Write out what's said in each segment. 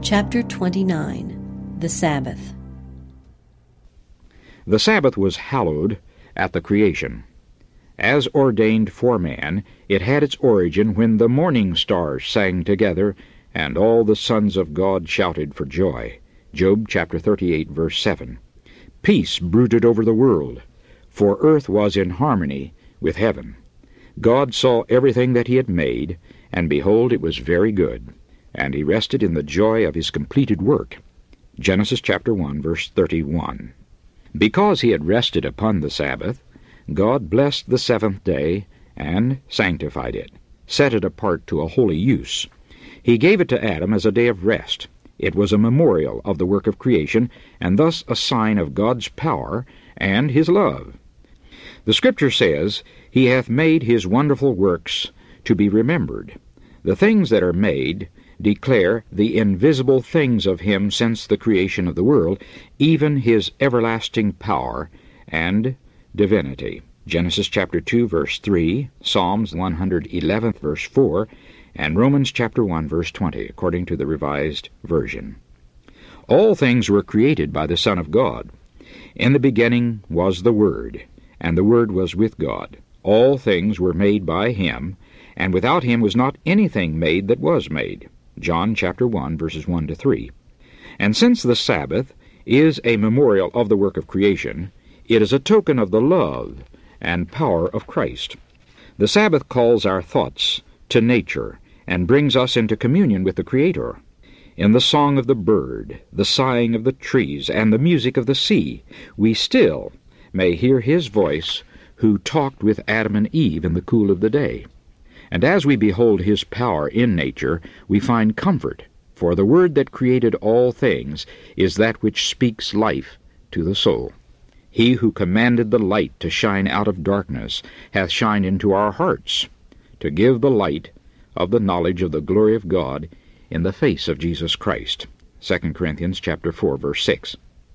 Chapter 29. The Sabbath. The Sabbath was hallowed at the creation. As ordained for man, it had its origin when the morning stars sang together, and all the sons of God shouted for joy. Job chapter 38, verse 7. Peace brooded over the world, for earth was in harmony with heaven. God saw everything that he had made, and behold, it was very good. And he rested in the joy of his completed work. Genesis chapter 1, verse 31. Because he had rested upon the Sabbath, God blessed the seventh day and sanctified it, set it apart to a holy use. He gave it to Adam as a day of rest. It was a memorial of the work of creation, and thus a sign of God's power and his love. The Scripture says, "He hath made his wonderful works to be remembered." The things that are made declare the invisible things of him since the creation of the world, even his everlasting power and divinity. Genesis chapter 2, verse 3, Psalms 111, verse 4, and Romans chapter 1, verse 20, according to the Revised Version. All things were created by the Son of God. In the beginning was the Word, and the Word was with God. All things were made by him, and without him was not anything made that was made. John chapter 1, verses 1 to 3. And since the Sabbath is a memorial of the work of creation, it is a token of the love and power of Christ. The Sabbath calls our thoughts to nature and brings us into communion with the Creator. In the song of the bird, the sighing of the trees, and the music of the sea, we still may hear his voice who talked with Adam and Eve in the cool of the day. And as we behold his power in nature, we find comfort, for the Word that created all things is that which speaks life to the soul. He who commanded the light to shine out of darkness hath shined into our hearts, to give the light of the knowledge of the glory of God in the face of Jesus Christ. 2 Corinthians chapter 4, verse 6.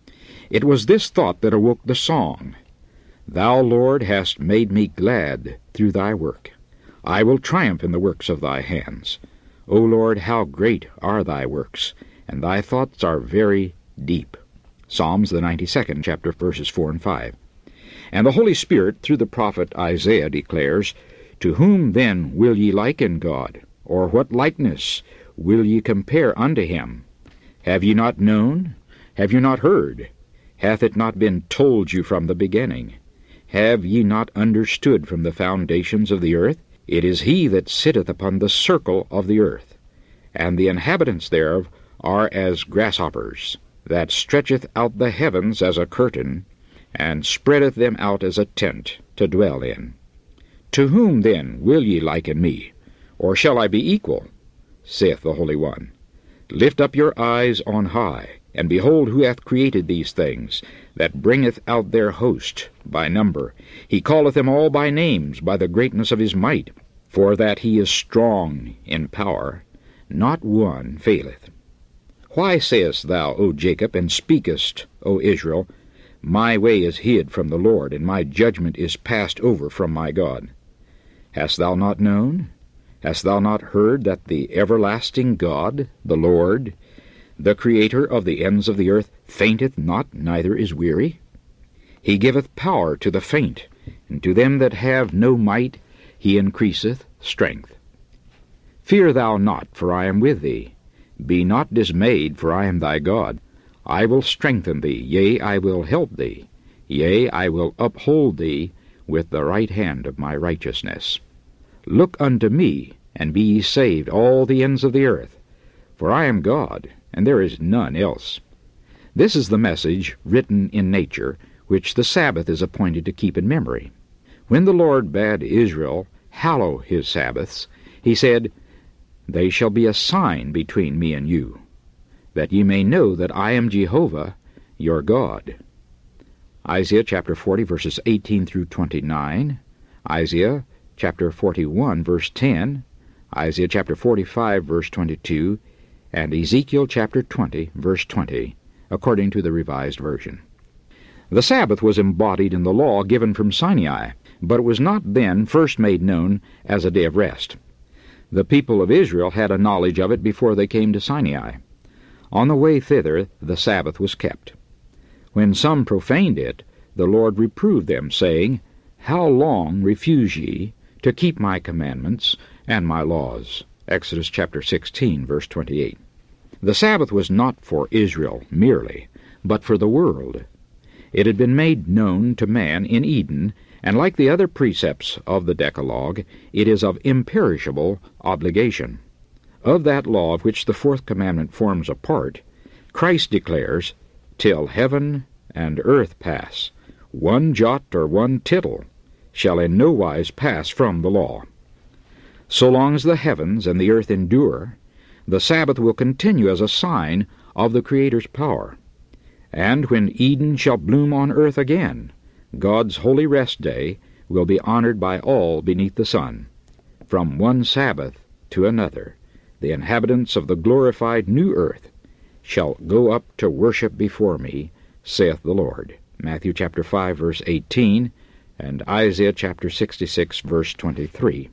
It was this thought that awoke the song, "Thou, Lord, hast made me glad through thy work. I will triumph in the works of thy hands. O Lord, how great are thy works, and thy thoughts are very deep." Psalms the 92nd chapter, verses 4 and 5. And the Holy Spirit, through the prophet Isaiah, declares, "To whom then will ye liken God? Or what likeness will ye compare unto him? Have ye not known? Have ye not heard? Hath it not been told you from the beginning? Have ye not understood from the foundations of the earth? It is he that sitteth upon the circle of the earth, and the inhabitants thereof are as grasshoppers, that stretcheth out the heavens as a curtain, and spreadeth them out as a tent to dwell in. To whom then will ye liken me? Or shall I be equal? Saith the Holy One. Lift up your eyes on high, and behold who hath created these things, that bringeth out their host by number. He calleth them all by names, by the greatness of his might. For that he is strong in power, not one faileth. Why sayest thou, O Jacob, and speakest, O Israel, My way is hid from the Lord, and my judgment is passed over from my God? Hast thou not known? Hast thou not heard that the everlasting God, the Lord, the Creator of the ends of the earth, fainteth not, neither is weary? He giveth power to the faint, and to them that have no might he increaseth strength. Fear thou not, for I am with thee. Be not dismayed, for I am thy God. I will strengthen thee, yea, I will help thee. Yea, I will uphold thee with the right hand of my righteousness. Look unto me, and be ye saved, all the ends of the earth. For I am God, and there is none else. This is the message written in nature, which the Sabbath is appointed to keep in memory. When the Lord bade Israel hallow his Sabbaths, he said, They shall be a sign between me and you, that ye may know that I am Jehovah your God. Isaiah chapter 40, verses 18 through 29, Isaiah chapter 41, verse 10, Isaiah chapter 45, verse 22, and Ezekiel chapter 20, verse 20, according to the Revised Version. The Sabbath was embodied in the law given from Sinai, but it was not then first made known as a day of rest. The people of Israel had a knowledge of it before they came to Sinai. On the way thither the Sabbath was kept. When some profaned it, the Lord reproved them, saying, How long refuse ye to keep my commandments and my laws? Exodus chapter 16, verse 28. The Sabbath was not for Israel merely, but for the world. It had been made known to man in Eden, and like the other precepts of the Decalogue, it is of imperishable obligation. Of that law of which the fourth commandment forms a part, Christ declares, Till heaven and earth pass, one jot or one tittle shall in no wise pass from the law. So long as the heavens and the earth endure, the Sabbath will continue as a sign of the Creator's power. And when Eden shall bloom on earth again, God's holy rest day will be honored by all beneath the sun. From one Sabbath to another, the inhabitants of the glorified new earth shall go up to worship before me, saith the Lord. Matthew chapter 5, verse 18, and Isaiah chapter 66, verse 23.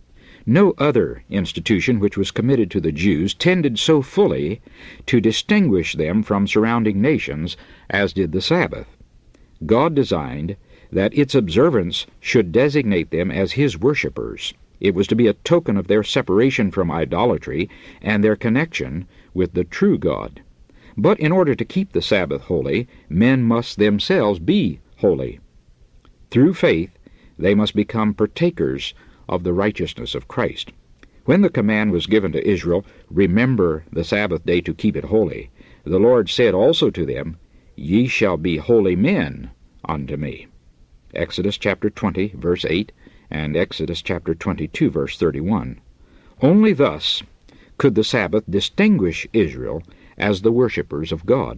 No other institution which was committed to the Jews tended so fully to distinguish them from surrounding nations as did the Sabbath. God designed that its observance should designate them as His worshippers. It was to be a token of their separation from idolatry and their connection with the true God. But in order to keep the Sabbath holy, men must themselves be holy. Through faith, they must become partakers of the righteousness of Christ. When the command was given to Israel, Remember the Sabbath day to keep it holy, the Lord said also to them, Ye shall be holy men unto me. Exodus chapter 20, verse 8, and Exodus chapter 22, verse 31. Only thus could the Sabbath distinguish Israel as the worshippers of God.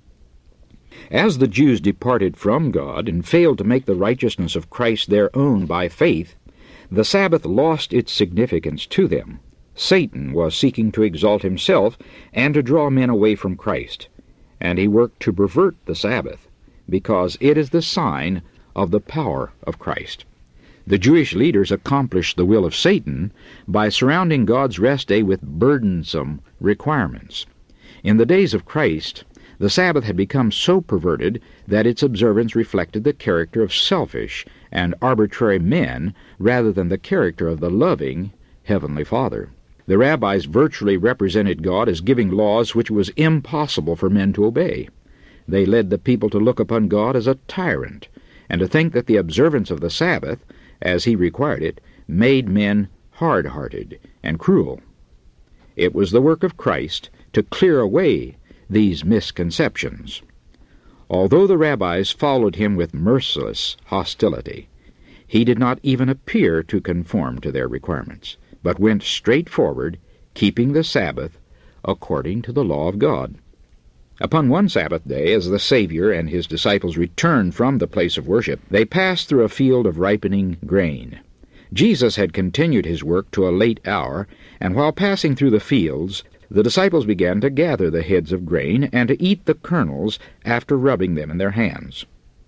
As the Jews departed from God and failed to make the righteousness of Christ their own by faith, the Sabbath lost its significance to them. Satan was seeking to exalt himself and to draw men away from Christ, and he worked to pervert the Sabbath, because it is the sign of the power of Christ. The Jewish leaders accomplished the will of Satan by surrounding God's rest day with burdensome requirements. In the days of Christ, the Sabbath had become so perverted that its observance reflected the character of selfish and arbitrary men rather than the character of the loving Heavenly Father. The rabbis virtually represented God as giving laws which it was impossible for men to obey. They led the people to look upon God as a tyrant, and to think that the observance of the Sabbath, as He required it, made men hard-hearted and cruel. It was the work of Christ to clear away these misconceptions. Although the rabbis followed Him with merciless hostility, He did not even appear to conform to their requirements, but went straight forward, keeping the Sabbath according to the law of God. Upon one Sabbath day, as the Savior and His disciples returned from the place of worship, they passed through a field of ripening grain. Jesus had continued His work to a late hour, and while passing through the fields, the disciples began to gather the heads of grain and to eat the kernels after rubbing them in their hands.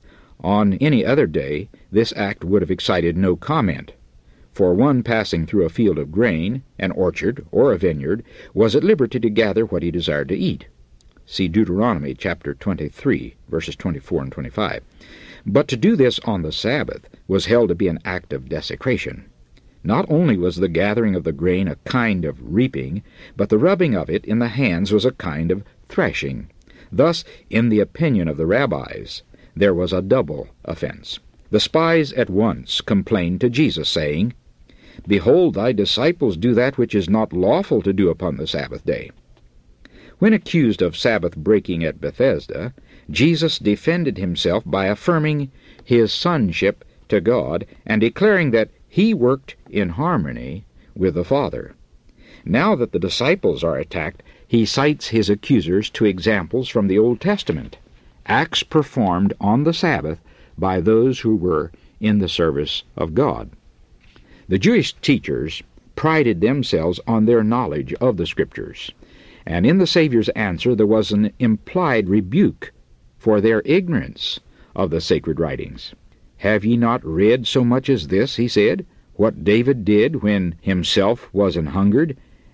On any other day, this act would have excited no comment, for one passing through a field of grain, an orchard, or a vineyard, was at liberty to gather what he desired to eat. See Deuteronomy chapter 23, verses 24 and 25. But to do this on the Sabbath was held to be an act of desecration. Not only was the gathering of the grain a kind of reaping, but the rubbing of it in the hands was a kind of threshing. Thus, in the opinion of the rabbis, there was a double offense. The spies at once complained to Jesus, saying, Behold, thy disciples do that which is not lawful to do upon the Sabbath day. When accused of Sabbath breaking at Bethesda, Jesus defended Himself by affirming His sonship to God and declaring that He worked in harmony with the Father. Now that the disciples are attacked, He cites His accusers to examples from the Old Testament, acts performed on the Sabbath by those who were in the service of God. The Jewish teachers prided themselves on their knowledge of the Scriptures, and in the Savior's answer there was an implied rebuke for their ignorance of the sacred writings. Have ye not read so much as this, He said, what David did when himself was an hungered,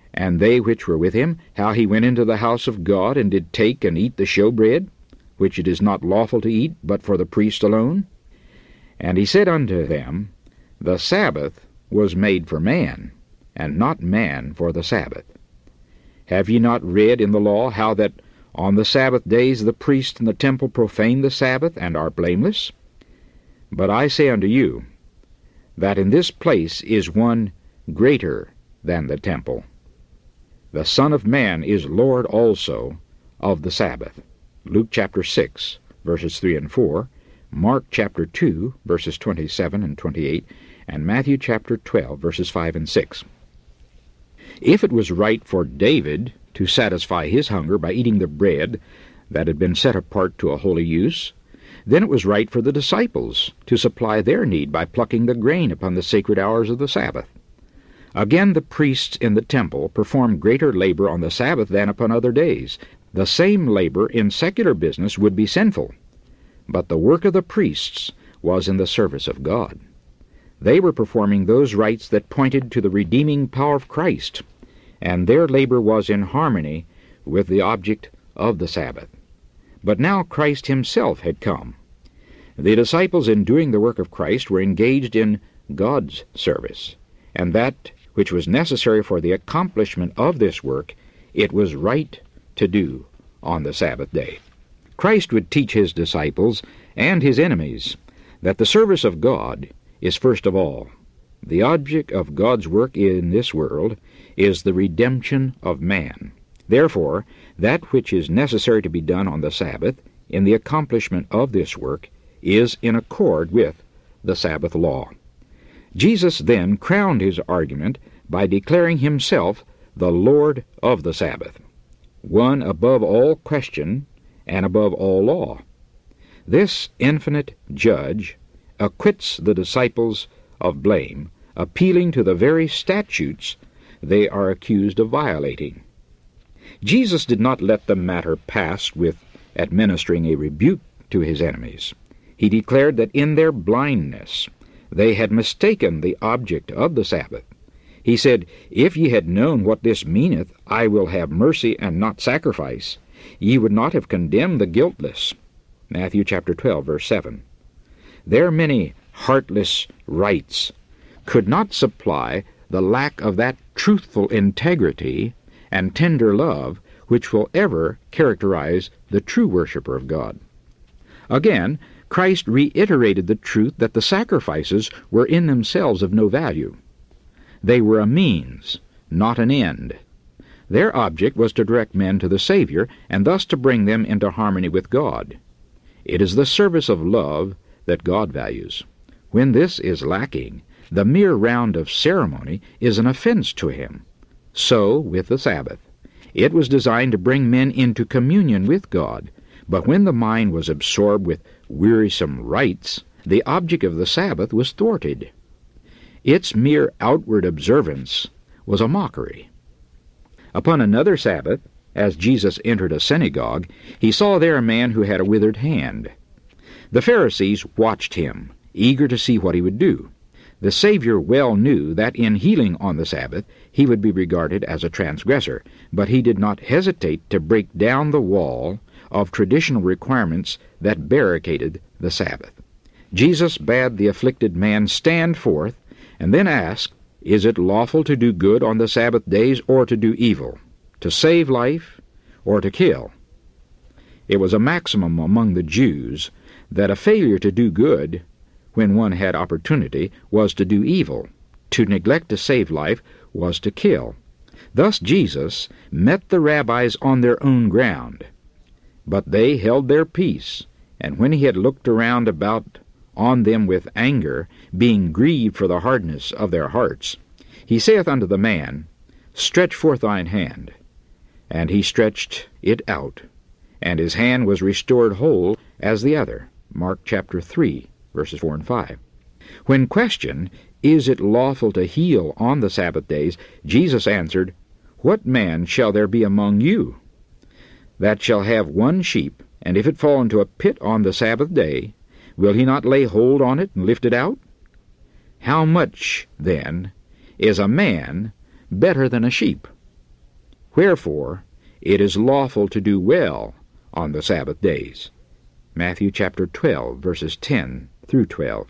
And they which were with him, how he went into the house of God, and did take and eat the showbread, which it is not lawful to eat, but for the priest alone? And he said unto them, The Sabbath was made for man, and not man for the Sabbath. Have ye not read in the law how that on the Sabbath days the priests in the temple profane the Sabbath, and are blameless? But I say unto you, that in this place is one greater than the temple. The Son of Man is Lord also of the Sabbath. Luke chapter 6, verses 3 and 4, Mark chapter 2, verses 27 and 28, and Matthew chapter 12, verses 5 and 6. If it was right for David to satisfy his hunger by eating the bread that had been set apart to a holy use, then it was right for the disciples to supply their need by plucking the grain upon the sacred hours of the Sabbath. Again, the priests in the temple performed greater labor on the Sabbath than upon other days. The same labor in secular business would be sinful, but the work of the priests was in the service of God. They were performing those rites that pointed to the redeeming power of Christ, and their labor was in harmony with the object of the Sabbath. But now Christ himself had come. The disciples, in doing the work of Christ, were engaged in God's service, and that which was necessary for the accomplishment of this work, it was right to do on the Sabbath day. Christ would teach his disciples and his enemies that the service of God is first of all. The object of God's work in this world is the redemption of man. Therefore, that which is necessary to be done on the Sabbath, in the accomplishment of this work, is in accord with the Sabbath law. Jesus then crowned his argument by declaring himself the Lord of the Sabbath, one above all question and above all law. This infinite judge acquits the disciples of blame, appealing to the very statutes they are accused of violating. Jesus did not let the matter pass with administering a rebuke to his enemies. He declared that in their blindness they had mistaken the object of the Sabbath. He said, If ye had known what this meaneth, I will have mercy and not sacrifice, ye would not have condemned the guiltless. Matthew chapter 12, verse 7. Their many heartless rites could not supply the lack of that truthful integrity and tender love which will ever characterize the true worshiper of God. Again, Christ reiterated the truth that the sacrifices were in themselves of no value. They were a means, not an end. Their object was to direct men to the Savior, and thus to bring them into harmony with God. It is the service of love that God values. When this is lacking, the mere round of ceremony is an offense to him. So with the Sabbath. It was designed to bring men into communion with God, but when the mind was absorbed with wearisome rites, the object of the Sabbath was thwarted. Its mere outward observance was a mockery. Upon another Sabbath, as Jesus entered a synagogue, he saw there a man who had a withered hand. The Pharisees watched him, eager to see what he would do. The Savior well knew that in healing on the Sabbath he would be regarded as a transgressor, but he did not hesitate to break down the wall of traditional requirements that barricaded the Sabbath. Jesus bade the afflicted man stand forth, and then asked, Is it lawful to do good on the Sabbath days, or to do evil, to save life, or to kill? It was a maximum among the Jews that a failure to do good when one had opportunity was to do evil. To neglect to save life was to kill. Thus Jesus met the rabbis on their own ground. But they held their peace, and when he had looked around about on them with anger, being grieved for the hardness of their hearts, he saith unto the man, Stretch forth thine hand. And he stretched it out, and his hand was restored whole as the other. Mark chapter 3, verses 4 and 5. When questioned, Is it lawful to heal on the Sabbath days? Jesus answered, What man shall there be among you that shall have one sheep, and if it fall into a pit on the Sabbath day, will he not lay hold on it and lift it out? How much, then, is a man better than a sheep? Wherefore it is lawful to do well on the Sabbath days. Matthew chapter 12, verses 10 through 12.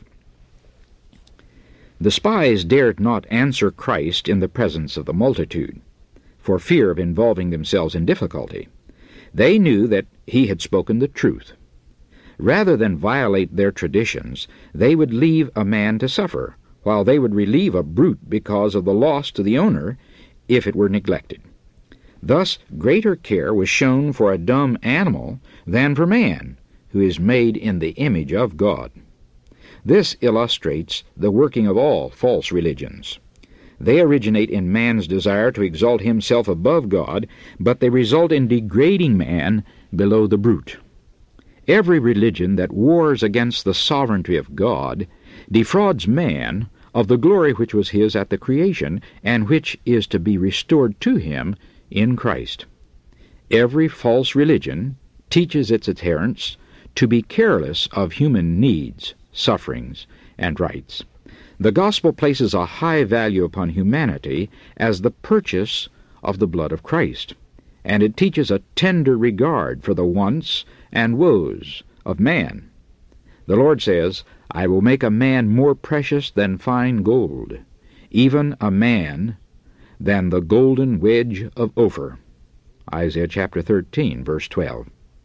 The spies dared not answer Christ in the presence of the multitude, for fear of involving themselves in difficulty. They knew that he had spoken the truth. Rather than violate their traditions, they would leave a man to suffer, while they would relieve a brute because of the loss to the owner if it were neglected. Thus greater care was shown for a dumb animal than for man, who is made in the image of God. This illustrates the working of all false religions. They originate in man's desire to exalt himself above God, but they result in degrading man below the brute. Every religion that wars against the sovereignty of God defrauds man of the glory which was his at the creation, and which is to be restored to him in Christ. Every false religion teaches its adherents to be careless of human needs, sufferings, and rights. The gospel places a high value upon humanity as the purchase of the blood of Christ, and it teaches a tender regard for the wants and woes of man. The Lord says, "I will make a man more precious than fine gold, even a man than the golden wedge of Ophir." Isaiah chapter 13, verse 12.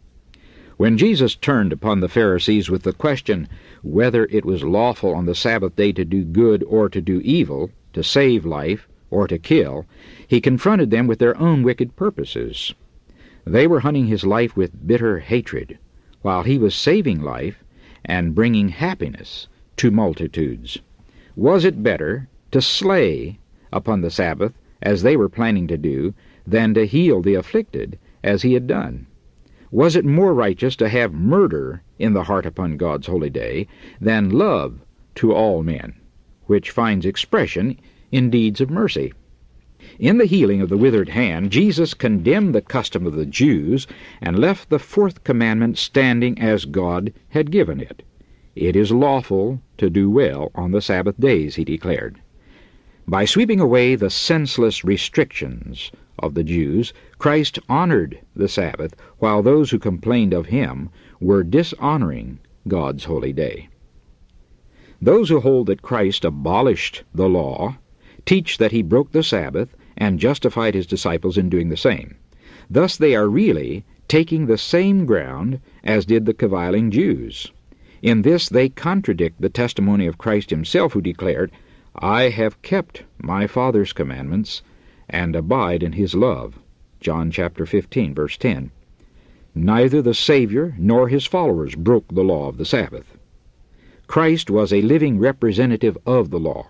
When Jesus turned upon the Pharisees with the question whether it was lawful on the Sabbath day to do good or to do evil, to save life or to kill, he confronted them with their own wicked purposes. They were hunting his life with bitter hatred, while he was saving life and bringing happiness to multitudes. Was it better to slay upon the Sabbath, as they were planning to do, than to heal the afflicted, as he had done? Was it more righteous to have murder in the heart upon God's holy day than love to all men, which finds expression in deeds of mercy? In the healing of the withered hand, Jesus condemned the custom of the Jews and left the fourth commandment standing as God had given it. It is lawful to do well on the Sabbath days, he declared. By sweeping away the senseless restrictions of the Jews, Christ honored the Sabbath, while those who complained of him were dishonoring God's holy day. Those who hold that Christ abolished the law teach that he broke the Sabbath and justified his disciples in doing the same. Thus they are really taking the same ground as did the caviling Jews. In this they contradict the testimony of Christ himself, who declared, "I have kept my Father's commandments and abide in his love." John chapter 15, verse 10. Neither the Savior nor his followers broke the law of the Sabbath. Christ was a living representative of the law.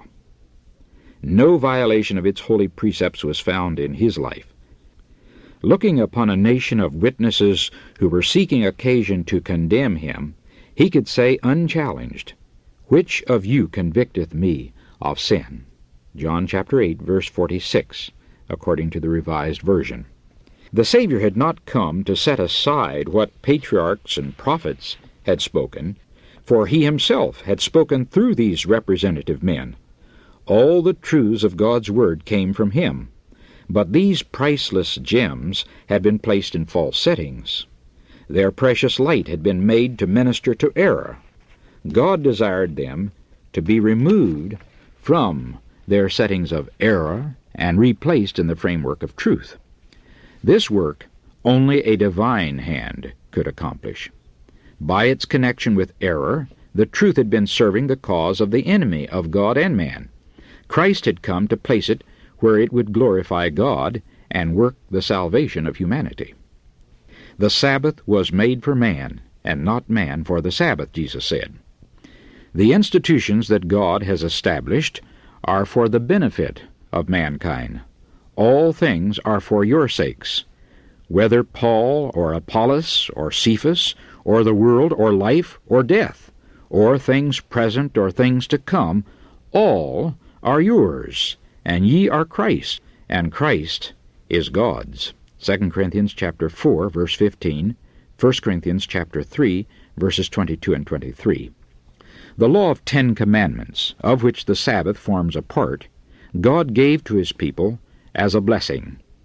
No violation of its holy precepts was found in his life. Looking upon a nation of witnesses who were seeking occasion to condemn him, he could say unchallenged, "Which of you convicteth me of sin?" John chapter 8, verse 46, according to the Revised Version. The Savior had not come to set aside what patriarchs and prophets had spoken, for he himself had spoken through these representative men. All the truths of God's Word came from him, but these priceless gems had been placed in false settings. Their precious light had been made to minister to error. God desired them to be removed from their settings of error and replaced in the framework of truth. This work only a divine hand could accomplish. By its connection with error, the truth had been serving the cause of the enemy of God and man. Christ had come to place it where it would glorify God and work the salvation of humanity. The Sabbath was made for man, and not man for the Sabbath, Jesus said. The institutions that God has established are for the benefit of mankind. All things are for your sakes. Whether Paul or Apollos or Cephas or the world or life or death, or things present or things to come, all are yours, and ye are Christ, and Christ is God's. 2 Corinthians chapter 4, verse 15, 1 Corinthians chapter 3, verses 22 and 23. The law of 10 commandments, of which the Sabbath forms a part, God gave to his people as a blessing.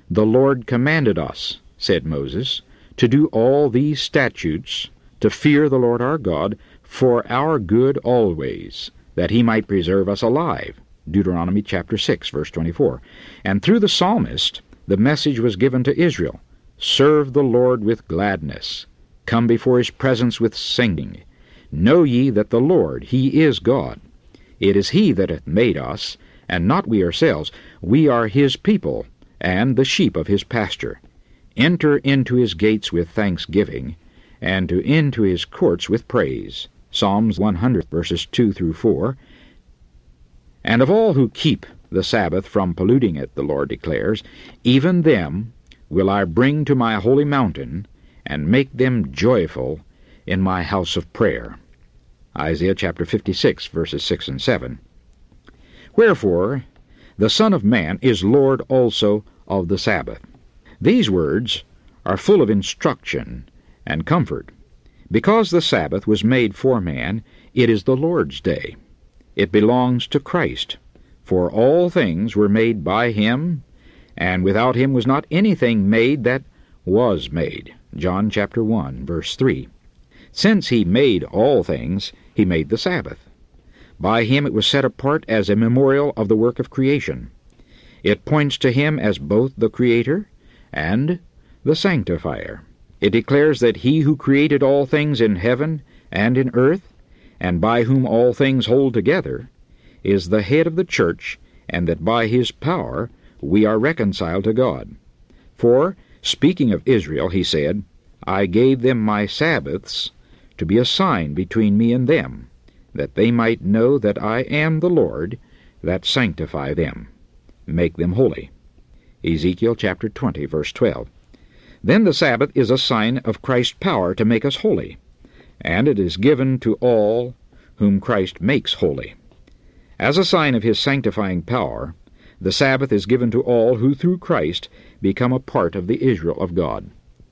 "The Lord commanded us," said Moses, "to do all these statutes, to fear the Lord our God, for our good always, that he might preserve us alive." Deuteronomy chapter 6, verse 24. And through the psalmist, the message was given to Israel: "Serve the Lord with gladness. Come before his presence with singing. Know ye that the Lord, he is God. It is he that hath made us, and not we ourselves. We are his people, and the sheep of his pasture. Enter into his gates with thanksgiving, and into his courts with praise." Psalms 100, verses 2 through 4. "And of all who keep the Sabbath from polluting it," the Lord declares, "even them will I bring to my holy mountain, and make them joyful in my house of prayer." Isaiah chapter 56, verses 6 and 7. "Wherefore the Son of Man is Lord also of the Sabbath." These words are full of instruction and comfort. Because the Sabbath was made for man, it is the Lord's day. It belongs to Christ, for all things were made by him, and without him was not anything made that was made. John chapter 1, verse 3. Since he made all things, he made the Sabbath. By him it was set apart as a memorial of the work of creation. It points to him as both the Creator and the Sanctifier. It declares that he who created all things in heaven and in earth, and by whom all things hold together, is the head of the church, and that by his power we are reconciled to God. For, speaking of Israel, he said, "I gave them my Sabbaths to be a sign between me and them, that they might know that I am the Lord, that sanctify them, make them holy." Ezekiel chapter 20, verse 12. Then the Sabbath is a sign of Christ's power to make us holy, and it is given to all whom Christ makes holy. As a sign of his sanctifying power, the Sabbath is given to all who through Christ become a part of the Israel of God.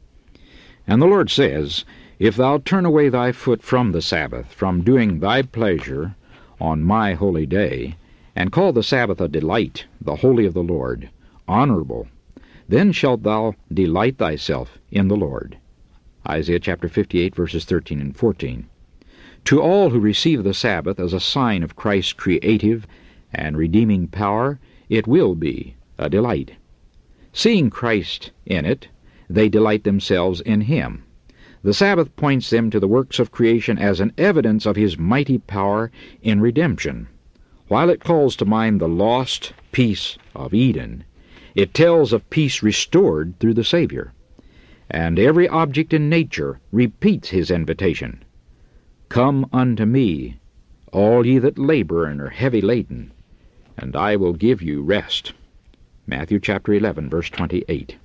And the Lord says, "If thou turn away thy foot from the Sabbath, from doing thy pleasure on my holy day, and call the Sabbath a delight, the holy of the Lord, honorable, then shalt thou delight thyself in the Lord." Isaiah chapter 58, verses 13 and 14. To all who receive the Sabbath as a sign of Christ's creative and redeeming power, it will be a delight. Seeing Christ in it, they delight themselves in him. The Sabbath points them to the works of creation as an evidence of his mighty power in redemption. While it calls to mind the lost peace of Eden, it tells of peace restored through the Savior. And every object in nature repeats his invitation: "Come unto me, all ye that labor and are heavy laden, and I will give you rest." Matthew chapter 11, verse 28.